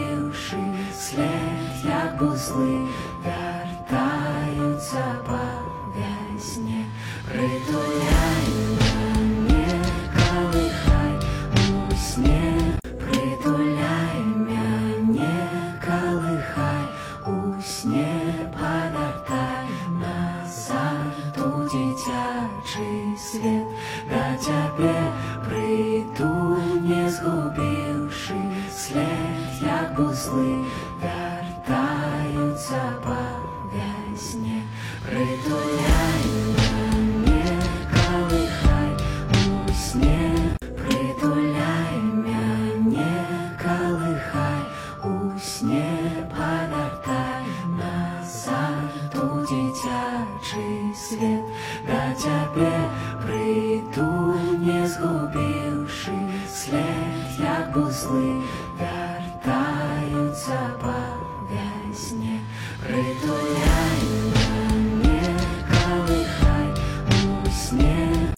згубивши слід, як бузли, вертаються по весні. Притуляй мене, колыхай у сне. Притуляй мене, колыхай у сне. Повертай назад у дитячий світ. До тебе прийду, не згубивши слід, як бузли, вертаються по весні. Притуляй мене, колыхай у сне. Притуляй мене, колыхай у сне. Повертай назад у дитячий світ. До тебе прийду, не згубивши слід, як бузли.